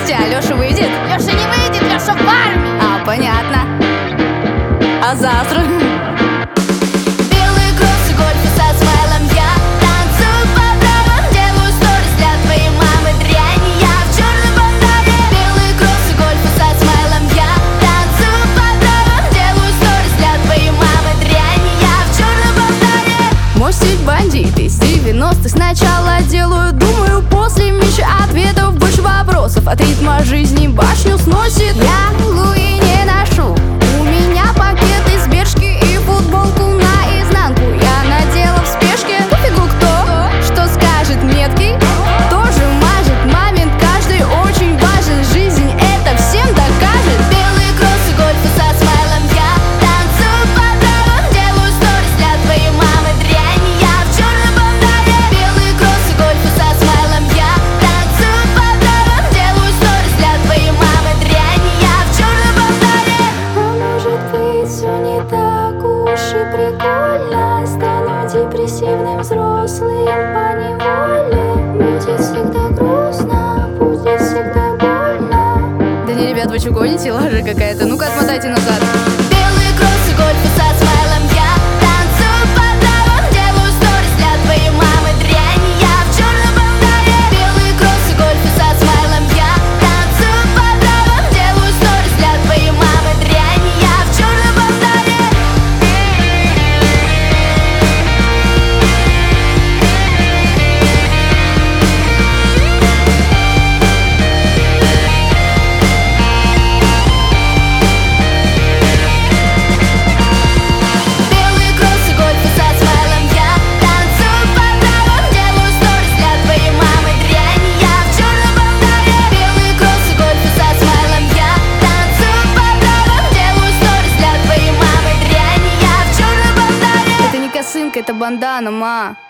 Подожди, а Лёша выйдет? Лёша не выйдет, Лёша в армии. А, понятно. А завтра? Белые кроссы, гольфы со смайлом. Я танцую по травам, делаю сторис для твоей мамы. Дрянь, я в чёрном бандане. Белые кроссы, гольфы со смайлом. Я танцую по травам, делаю сторис для твоей мамы. Дрянь, я в чёрном бандане. Мой стиль бандит из 90-х. Сначала делаю, думаю, после меньше ответов, больше вопросов. От ритма жизни башню сносит. Я Луи не ношу, у меня пакеты с Бершки и футболку наизнанку я надела в спешке. Пофигу кто, что скажет меткий, тоже мажет. Момент каждый очень важен, жизнь это всем докажет. Белые кроссы, гольфы со смайлом. Я танцую по травам, делаю сторис для твоей мамы. Дрянь, я в чёрном бандане. Белые кроссы, гольфы со смайлом. Я танцую по травам, делаю сторис для твоей мамы. Дрянь, я в чёрном бандане. А может быть, все не так уж и прикольно. Стану депрессивным взрослым поневоле. Будет всегда грустно, будет всегда больно. Да не, ребят, вы что гоните? Лажа какая-то. Ну-ка, отмотайте назад. Белые кроссы, гольфы со смайлом. Я танцую по травам, делаю сторис для твоей мамы. Дрянь, я в чёрном бандане. Белые кроссы, гольфы со смайлом. Я танцую по травам, делаю сторис для твоей мамы. Дрянь, я в чёрном бандане. Белые кроссы, гольфы со смайлом. Я танцую по травам, делаю сторис для твоей мамы. Дрянь, я в чёрном бандане. Белые кроссы, гольфы со смайлом. Я танцую по травам, делаю сторис для твоей мамы. Дрянь, я в чёрном бандане. Это не косынка, это бандана, ма.